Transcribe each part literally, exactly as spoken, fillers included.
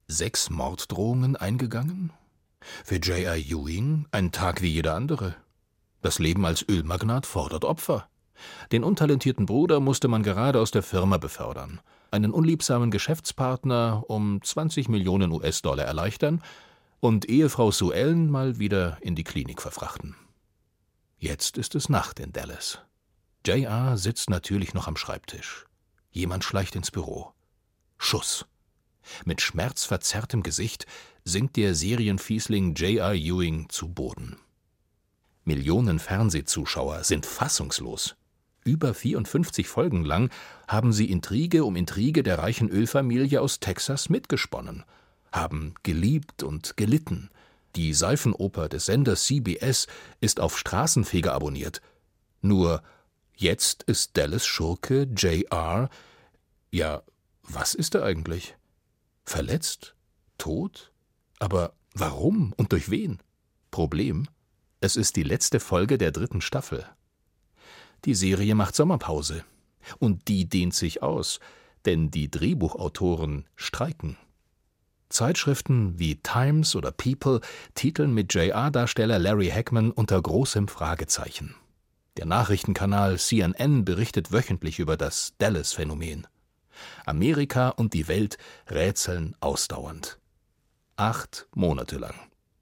Sechs Morddrohungen eingegangen? Für J R. Ewing ein Tag wie jeder andere. Das Leben als Ölmagnat fordert Opfer. Den untalentierten Bruder musste man gerade aus der Firma befördern, einen unliebsamen Geschäftspartner um zwanzig Millionen U S-Dollar erleichtern und Ehefrau Sue Ellen mal wieder in die Klinik verfrachten. Jetzt ist es Nacht in Dallas. J R sitzt natürlich noch am Schreibtisch. Jemand schleicht ins Büro. Schuss. Mit schmerzverzerrtem Gesicht sinkt der Serienfiesling J R. Ewing zu Boden. Millionen Fernsehzuschauer sind fassungslos. Über vierundfünfzig Folgen lang haben sie Intrige um Intrige der reichen Ölfamilie aus Texas mitgesponnen, haben geliebt und gelitten. Die Seifenoper des Senders C B S ist auf Straßenfeger abonniert. Nur jetzt ist Dallas Schurke J R. Ja, was ist er eigentlich? Verletzt? Tot? Aber warum und durch wen? Problem: Es ist die letzte Folge der dritten Staffel. Die Serie macht Sommerpause. Und die dehnt sich aus, denn die Drehbuchautoren streiken. Zeitschriften wie Times oder People titeln mit J R-Darsteller Larry Hagman unter großem Fragezeichen. Der Nachrichtenkanal C N N berichtet wöchentlich über das Dallas-Phänomen. Amerika und die Welt rätseln ausdauernd. Acht Monate lang.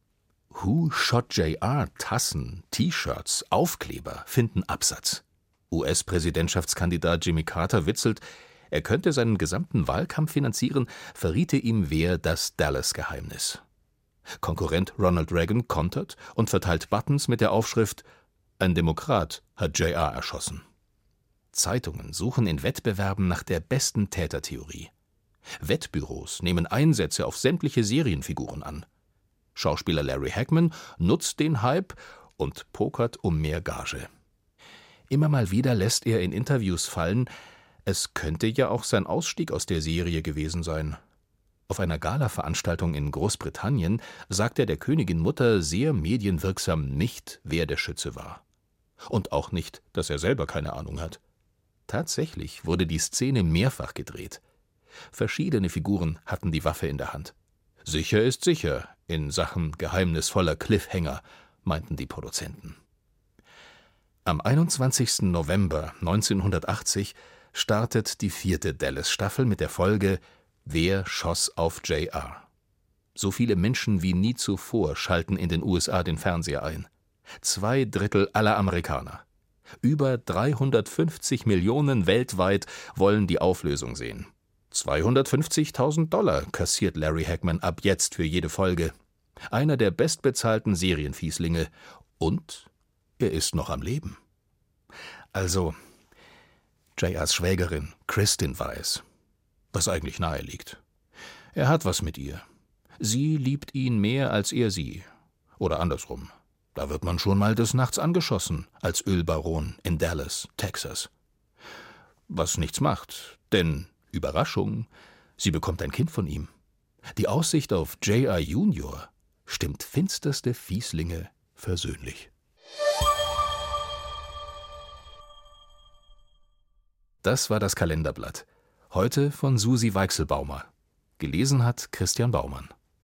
Who Shot J R? Tassen, T-Shirts, Aufkleber finden Absatz. U S-Präsidentschaftskandidat Jimmy Carter witzelt, er könnte seinen gesamten Wahlkampf finanzieren, verriete ihm wer das Dallas-Geheimnis. Konkurrent Ronald Reagan kontert und verteilt Buttons mit der Aufschrift »Ein Demokrat hat J R erschossen«. Zeitungen suchen in Wettbewerben nach der besten Tätertheorie. Wettbüros nehmen Einsätze auf sämtliche Serienfiguren an. Schauspieler Larry Hagman nutzt den Hype und pokert um mehr Gage. Immer mal wieder lässt er in Interviews fallen, es könnte ja auch sein Ausstieg aus der Serie gewesen sein. Auf einer Gala-Veranstaltung in Großbritannien sagt er der Königin Mutter sehr medienwirksam nicht, wer der Schütze war. Und auch nicht, dass er selber keine Ahnung hat. Tatsächlich wurde die Szene mehrfach gedreht. Verschiedene Figuren hatten die Waffe in der Hand. Sicher ist sicher in Sachen geheimnisvoller Cliffhanger, meinten die Produzenten. Am einundzwanzigsten November neunzehnhundertachtzig startet die vierte Dallas-Staffel mit der Folge »Wer schoss auf J R?« So viele Menschen wie nie zuvor schalten in den U S A den Fernseher ein. Zwei Drittel aller Amerikaner. Über dreihundertfünfzig Millionen weltweit wollen die Auflösung sehen. zweihundertfünfzigtausend Dollar kassiert Larry Hagman ab jetzt für jede Folge. Einer der bestbezahlten Serienfieslinge. Und er ist noch am Leben. Also, J Rs Schwägerin Kristin weiß, was eigentlich nahe liegt. Er hat was mit ihr. Sie liebt ihn mehr als er sie. Oder andersrum. Da wird man schon mal des Nachts angeschossen, als Ölbaron in Dallas, Texas. Was nichts macht, denn, Überraschung, sie bekommt ein Kind von ihm. Die Aussicht auf J R. Junior stimmt finsterste Fieslinge versöhnlich. Das war das Kalenderblatt. Heute von Susi Weichselbaumer. Gelesen hat Christian Baumann.